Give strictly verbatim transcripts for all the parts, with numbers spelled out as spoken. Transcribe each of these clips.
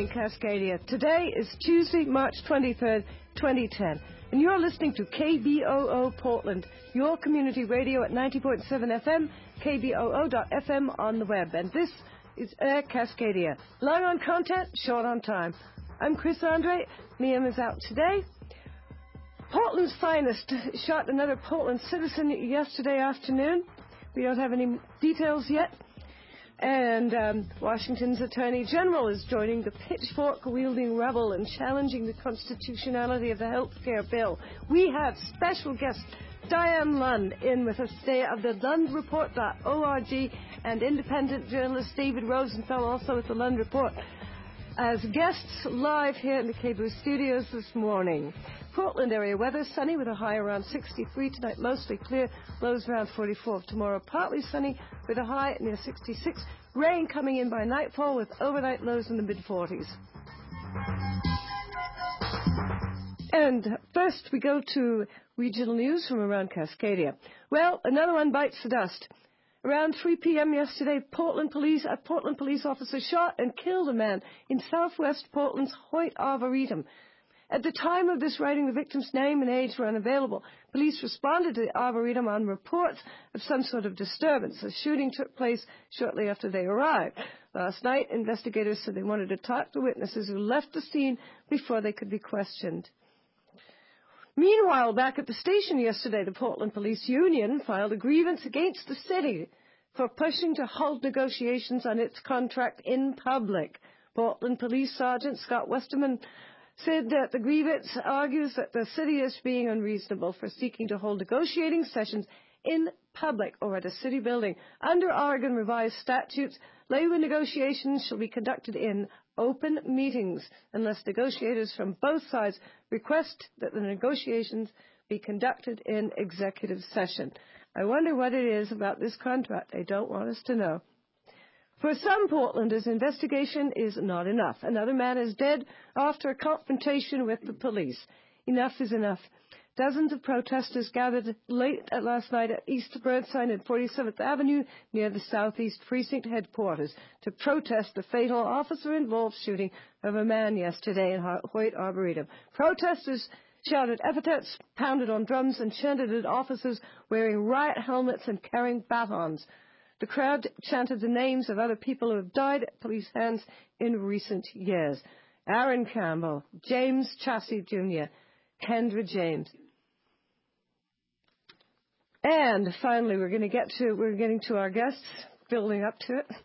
in Cascadia. Today is Tuesday, March twenty-third, twenty ten, and you're listening to K B O O Portland, your community radio at ninety point seven F M, K B O O dot F M on the web, and this is Air Cascadia. Long on content, short on time. I'm Chris Andre. Liam is out today. Portland's finest shot another Portland citizen yesterday afternoon. We don't have any details yet. And um, Washington's Attorney General is joining the pitchfork-wielding rebel and challenging the constitutionality of the health care bill. We have special guest Diane Lund in with us today of the Lund Report dot org and independent journalist David Rosenfeld, also at the Lund Report, as guests live here in the K B O O studios this morning. Portland area weather, sunny with a high around sixty-three tonight, mostly clear, lows around forty-four. Tomorrow, partly sunny with a high near sixty-six. Rain coming in by nightfall with overnight lows in the mid-forties. And first we go to regional news from around Cascadia. Well, another one bites the dust. Around three p.m. yesterday, Portland police, a Portland police officer shot and killed a man in southwest Portland's Hoyt Arboretum. At the time of this writing, the victim's name and age were unavailable. Police responded to the Arboretum on reports of some sort of disturbance. The shooting took place shortly after they arrived. Last night, investigators said they wanted to talk to witnesses who left the scene before they could be questioned. Meanwhile, back at the station yesterday, the Portland Police Union filed a grievance against the city for pushing to halt negotiations on its contract in public. Portland Police Sergeant Scott Westerman said that the grievance argues that the city is being unreasonable for seeking to hold negotiating sessions in public or at a city building. Under Oregon revised statutes, labor negotiations shall be conducted in open meetings unless negotiators from both sides request that the negotiations be conducted in executive session. I wonder what it is about this contract they don't want us to know. For some Portlanders, investigation is not enough. Another man is dead after a confrontation with the police. Enough is enough. Dozens of protesters gathered late last night at East Burnside and forty-seventh Avenue near the Southeast Precinct headquarters to protest the fatal officer-involved shooting of a man yesterday in Hoyt Arboretum. Protesters shouted epithets, pounded on drums, and chanted at officers wearing riot helmets and carrying batons. The crowd chanted the names of other people who have died at police hands in recent years. Aaron Campbell, James Chassie Junior, Kendra James. And finally, we're going to get to, we're getting to our guests, building up to it.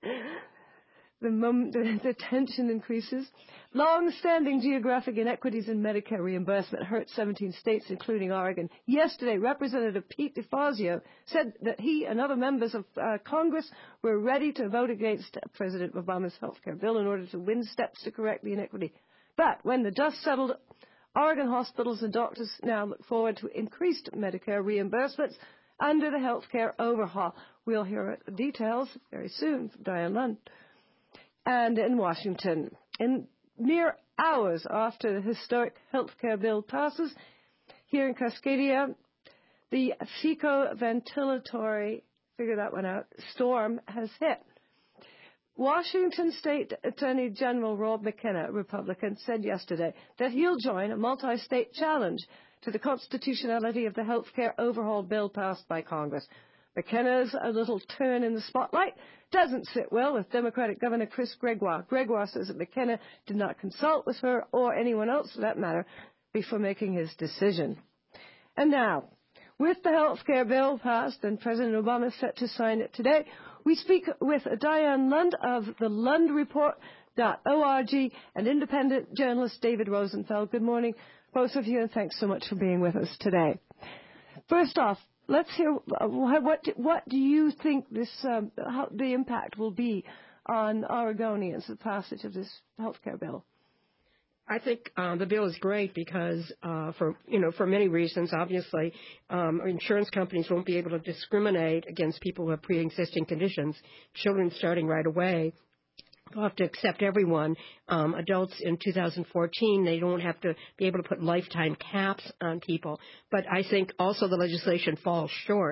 The, mom, the, the tension increases. Long-standing geographic inequities in Medicare reimbursement hurt seventeen states, including Oregon. Yesterday, Representative Pete DeFazio said that he and other members of uh, Congress were ready to vote against President Obama's health care bill in order to win steps to correct the inequity. But when the dust settled, Oregon hospitals and doctors now look forward to increased Medicare reimbursements under the health care overhaul. We'll hear details very soon from Diane Lund. And in Washington, in mere hours after the historic health care bill passes, here in Cascadia, the feco-ventilatory, figure that one out, storm has hit. Washington State Attorney General Rob McKenna, a Republican, said yesterday that he'll join a multi-state challenge to the constitutionality of the health care overhaul bill passed by Congress. McKenna's a little turn in the spotlight doesn't sit well with Democratic Governor Chris Gregoire. Gregoire says that McKenna did not consult with her or anyone else for that matter before making his decision. And now, with the health care bill passed and President Obama set to sign it today, we speak with Diane Lund of the Lund Report dot org and independent journalist David Rosenfeld. Good morning, both of you, and thanks so much for being with us today. First off, let's hear what what do you think this um, how the impact will be on Oregonians, the passage of this health care bill? I think uh, the bill is great because, uh, for you know, for many reasons. Obviously, um, insurance companies won't be able to discriminate against people who have pre-existing conditions. Children starting right away. They'll have to accept everyone. Um, adults in two thousand fourteen, they don't have to be able to put lifetime caps on people. But I think also the legislation falls short.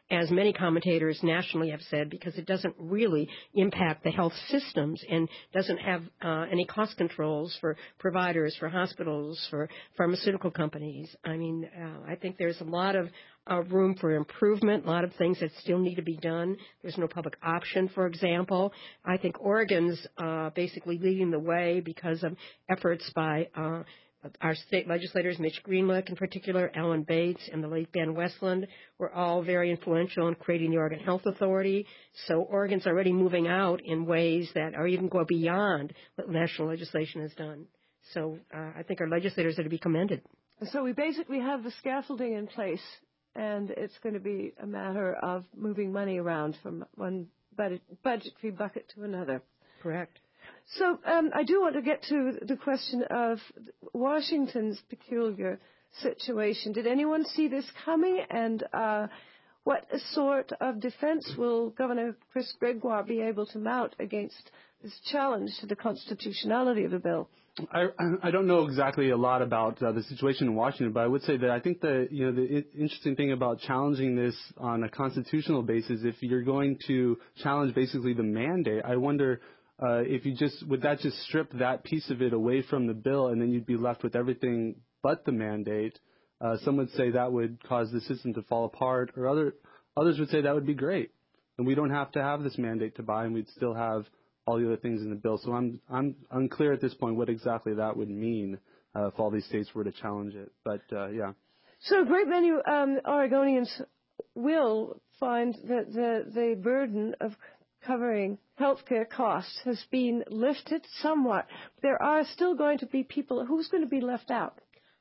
as many commentators nationally have said, because it doesn't really impact the health systems and doesn't have uh, any cost controls for providers, for hospitals, for pharmaceutical companies. I mean, uh, I think there's a lot of uh, room for improvement, a lot of things that still need to be done. There's no public option, for example. I think Oregon's uh, basically leading the way because of efforts by uh, our state legislators, Mitch Greenlick in particular, Alan Bates, and the late Ben Westland, were all very influential in creating the Oregon Health Authority. So Oregon's already moving out in ways that are even go beyond what national legislation has done. So uh, I think our legislators are to be commended. So we basically have the scaffolding in place, and it's going to be a matter of moving money around from one budget, budgetary bucket to another. Correct. So um, I do want to get to the question of Washington's peculiar situation. Did anyone see this coming, and uh, what sort of defense will Governor Chris Gregoire be able to mount against this challenge to the constitutionality of the bill? I, I don't know exactly a lot about uh, the situation in Washington, but I would say that I think the you know the I- interesting thing about challenging this on a constitutional basis, if you're going to challenge basically the mandate, I wonder uh, if you just would that just strip that piece of it away from the bill, and then you'd be left with everything but the mandate. Uh, some would say that would cause the system to fall apart, or other others would say that would be great, and we don't have to have this mandate to buy, and we'd still have all the other things in the bill. So I'm I'm unclear at this point what exactly that would mean uh, if all these states were to challenge it. But uh, yeah. So a great many um, Oregonians will find that the the burden of covering healthcare costs has been lifted somewhat. There are still going to be people who's going to be left out.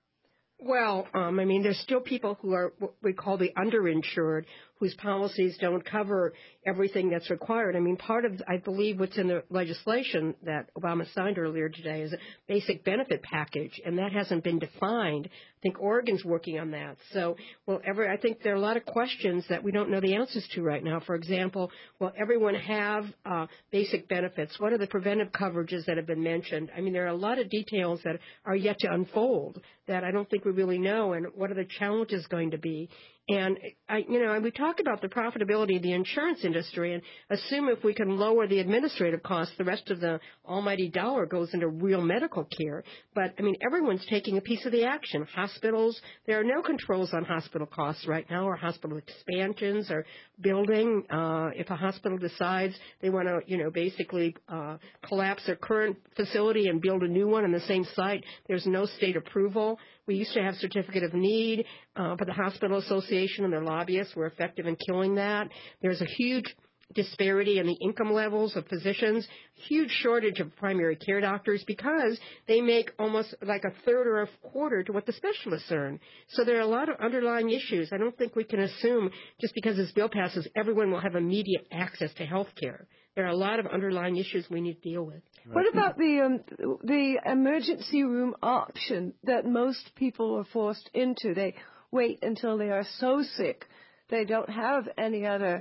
Well, um, I mean, there's still people who are what we call the underinsured, whose policies don't cover everything that's required. I mean, part of, I believe, what's in the legislation that Obama signed earlier today is a basic benefit package, and that hasn't been defined. I think Oregon's working on that. So, well, ever, I think there are a lot of questions that we don't know the answers to right now. For example, will everyone have uh, basic benefits? What are the preventive coverages that have been mentioned? I mean, there are a lot of details that are yet to unfold that I don't think we really know, and what are the challenges going to be? And, I, you know, we talk about the profitability of the insurance industry and assume if we can lower the administrative costs, the rest of the almighty dollar goes into real medical care. But, I mean, everyone's taking a piece of the action. Hospitals, there are no controls on hospital costs right now, or hospital expansions or building. Uh, if a hospital decides they want to, you know, basically uh, collapse their current facility and build a new one on the same site, there's no state approval. We used to have certificate of need, uh, but the Hospital Association and their lobbyists were effective in killing that. There's a huge disparity in the income levels of physicians, huge shortage of primary care doctors because they make almost like a third or a quarter to what the specialists earn. So there are a lot of underlying issues. I don't think we can assume just because this bill passes, everyone will have immediate access to health care. There are a lot of underlying issues we need to deal with. What about the um, the emergency room option that most people are forced into? They wait until they are so sick they don't have any other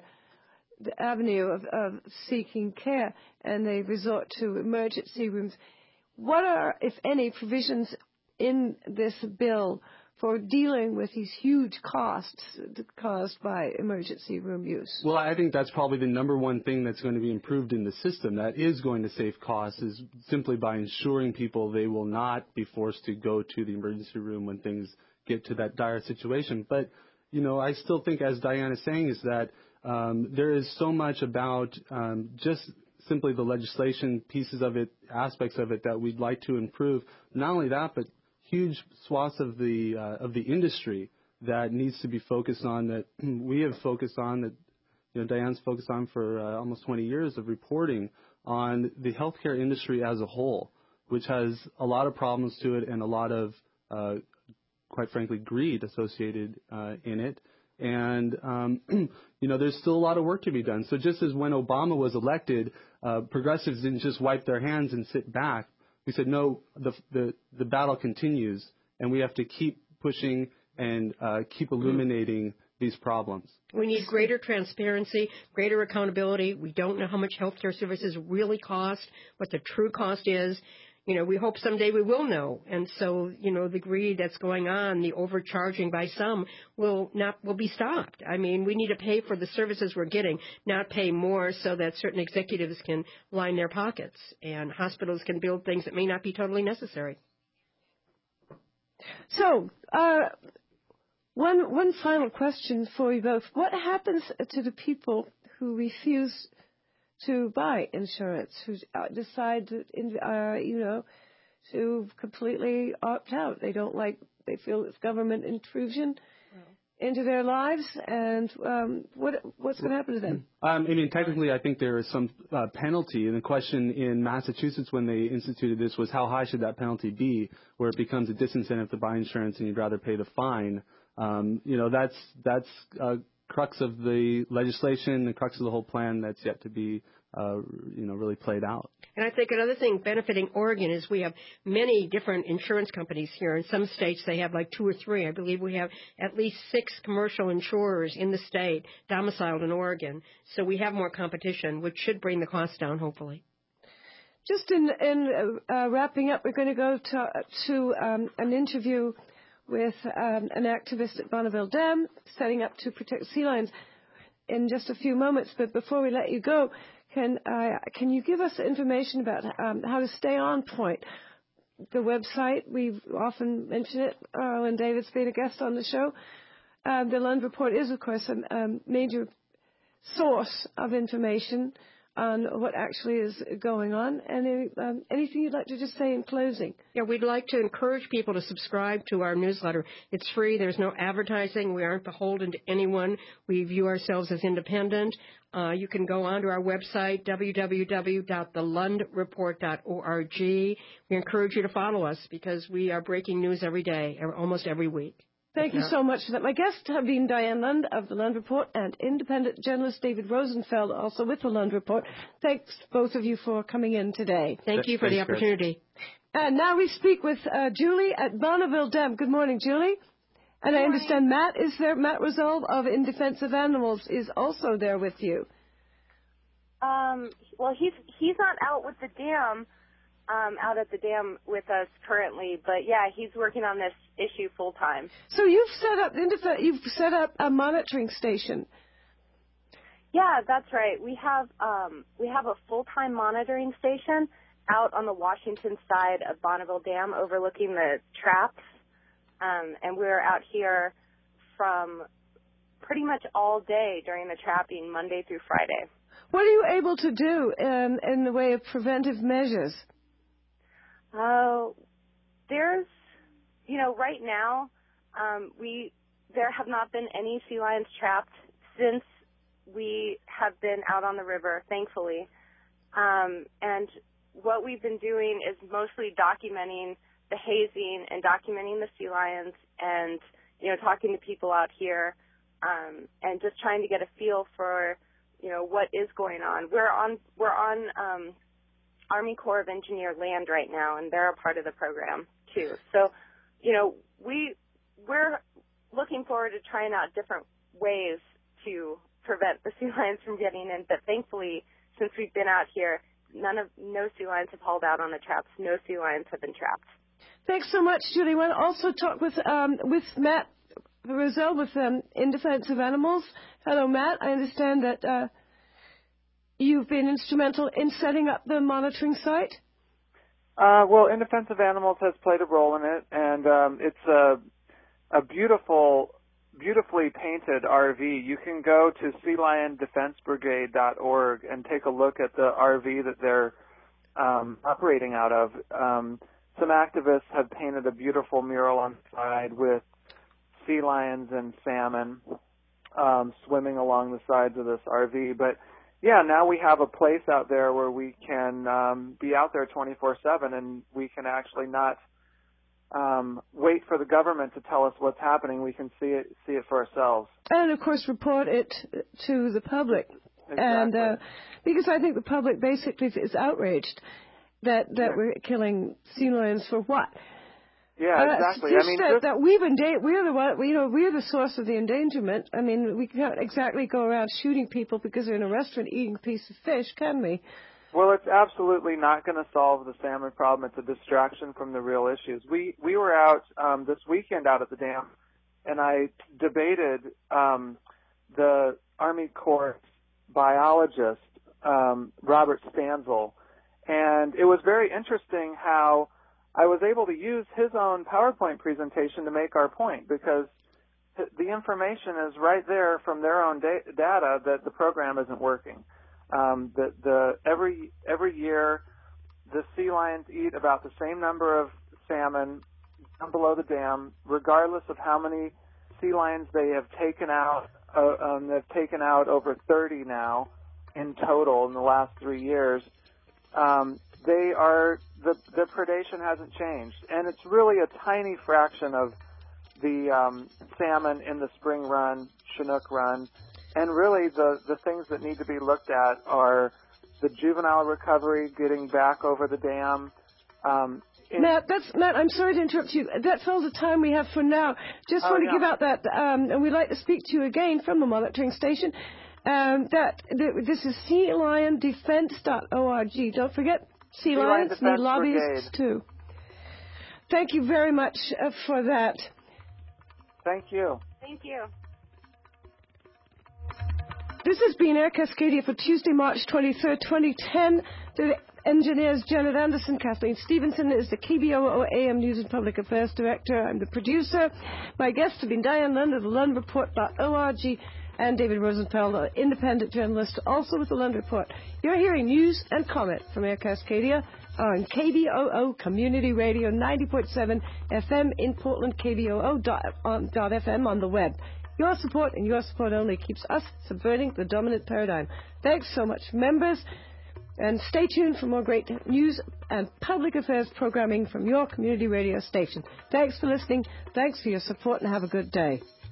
avenue of, of seeking care, and they resort to emergency rooms. What are, if any, provisions in this bill for dealing with these huge costs caused by emergency room use? Well, I think that's probably the number one thing that's going to be improved in the system that is going to save costs is simply by ensuring people they will not be forced to go to the emergency room when things get to that dire situation. But, you know, I still think, as Diane is saying, is that um, there is so much about um, just simply the legislation pieces of it, aspects of it that we'd like to improve. Not only that, but huge swaths of the uh, of the industry that needs to be focused on, that we have focused on, that you know Diane's focused on for uh, almost twenty years of reporting on the healthcare industry as a whole, which has a lot of problems to it and a lot of, uh, quite frankly, greed associated uh, in it. And, um, you know, there's still a lot of work to be done. So just as when Obama was elected, uh, progressives didn't just wipe their hands and sit back. We said, no, the, the, the battle continues, and we have to keep pushing and uh, keep illuminating these problems. We need greater transparency, greater accountability. We don't know how much health care services really cost, what the true cost is. you know, we hope someday we will know. And so, you know, the greed that's going on, the overcharging by some will not, will be stopped. I mean, we need to pay for the services we're getting, not pay more so that certain executives can line their pockets and hospitals can build things that may not be totally necessary. So, uh, one, one final question for you both. What happens to the people who refuse to buy insurance, who uh, decide to, uh, you know, to completely opt out? They don't like, they feel it's government intrusion wow. into their lives, and um, what what's going to happen to them? Um, I mean, technically, I think there is some uh, penalty, and the question in Massachusetts when they instituted this was how high should that penalty be, where it becomes a disincentive to buy insurance and you'd rather pay the fine. Um, you know, that's that's a crux of the legislation, the crux of the whole plan that's yet to be, uh, you know, really played out. And I think another thing benefiting Oregon is we have many different insurance companies here. In some states, they have like two or three. I believe we have at least six commercial insurers in the state domiciled in Oregon. So we have more competition, which should bring the cost down, hopefully. Just in, in uh, wrapping up, we're going to go to, to um, an interview with um, an activist at Bonneville Dam setting up to protect sea lions in just a few moments. But before we let you go, can uh, can you give us information about um, how to stay on point? The website, we've often mentioned it uh, when David's been a guest on the show. Uh, the Lund Report is, of course, a um, major source of information on what actually is going on. And um, anything you'd like to just say in closing? Yeah, we'd like to encourage people to subscribe to our newsletter. It's free. There's no advertising. We aren't beholden to anyone. We view ourselves as independent. Uh, you can go onto our website, w w w dot the lund report dot org. We encourage you to follow us because we are breaking news every day, almost every week. Thank you so much for that. My guests have been Diane Lund of the Lund Report and independent journalist David Rosenfeld, also with the Lund Report. Thanks, both of you, for coming in today. Thank you for the opportunity. And now we speak with uh, Julie at Bonneville Dam. Good morning, Julie. And I understand Matt is there. Matt Resolve of In Defense of Animals is also there with you. Um, well, he's he's not out with the dam. Um, out at the dam with us currently, but yeah, he's working on this issue full time. So you've set up you've set up a monitoring station. Yeah, that's right. We have um, we have a full time monitoring station out on the Washington side of Bonneville Dam, overlooking the traps, um, and we're out here from pretty much all day during the trapping, Monday through Friday. What are you able to do in, in the way of preventive measures? Oh, uh, there's, you know, right now, um, we, there have not been any sea lions trapped since we have been out on the river, thankfully. Um, and what we've been doing is mostly documenting the hazing and documenting the sea lions and, you know, talking to people out here, um, and just trying to get a feel for, you know, what is going on. We're on, we're on, um, Army Corps of Engineer land right now, and they're a part of the program too. So, you know, we we're looking forward to trying out different ways to prevent the sea lions from getting in. But thankfully, since we've been out here, none of no sea lions have hauled out on the traps. No sea lions have been trapped. Thanks so much, Julie. I want to also talk with um, with Matt Roselle with um, In Defense of Animals. Hello, Matt. I understand that. Uh, You've been instrumental in setting up the monitoring site? Uh, well, In Defense of Animals has played a role in it, and um, it's a, a beautiful, beautifully painted R V. You can go to sea lion defense brigade dot org and take a look at the R V that they're um, operating out of. Um, some activists have painted a beautiful mural on the side with sea lions and salmon um, swimming along the sides of this R V, but yeah, now we have a place out there where we can um, be out there twenty-four seven, and we can actually not um, wait for the government to tell us what's happening. We can see it, see it for ourselves, and of course report it to the public. Exactly. And uh, because I think the public basically is outraged that that yeah. we're killing sea lions for what? Yeah, exactly. Uh, I mean, that, just, that we've enda- we're the one, you know, we're the source of the endangerment. I mean, we can't exactly go around shooting people because they're in a restaurant eating a piece of fish, can we? Well, it's absolutely not going to solve the salmon problem. It's a distraction from the real issues. We we were out um, this weekend out at the dam, and I debated um, the Army Corps biologist, um, Robert Stanzel, and it was very interesting how I was able to use his own PowerPoint presentation to make our point, because the information is right there from their own da- data that the program isn't working. Um, the, the every every year, the sea lions eat about the same number of salmon down below the dam, regardless of how many sea lions they have taken out. Uh, um, they've taken out over thirty now in total in the last three years. Um, they are the the predation hasn't changed, and it's really a tiny fraction of the um, salmon in the spring run, Chinook run. And really, the, the things that need to be looked at are the juvenile recovery, getting back over the dam. Um, Matt, that's, Matt, I'm sorry to interrupt you. That's all the time we have for now. Just oh, want to yeah. give out that, um, and we'd like to speak to you again from the monitoring station, um, that, that this is sea lion defense dot org. Don't forget, sea, sea lions need lobbyists too. Thank you very much uh, for that. Thank you. Thank you. This has been Air Cascadia for Tuesday, March twenty-third, twenty ten. The engineers, Janet Anderson, Kathleen Stevenson is the K B O O A M News and Public Affairs Director. I'm the producer. My guests have been Diane Lund of the Lund Report dot org and David Rosenfeld, an independent journalist, also with the Lund Report. You're hearing news and comment from Air Cascadia on K B O O Community Radio ninety point seven F M in Portland, K B O O dot F M on the web. Your support and your support only keeps us subverting the dominant paradigm. Thanks so much, members. And stay tuned for more great news and public affairs programming from your community radio station. Thanks for listening. Thanks for your support, and have a good day.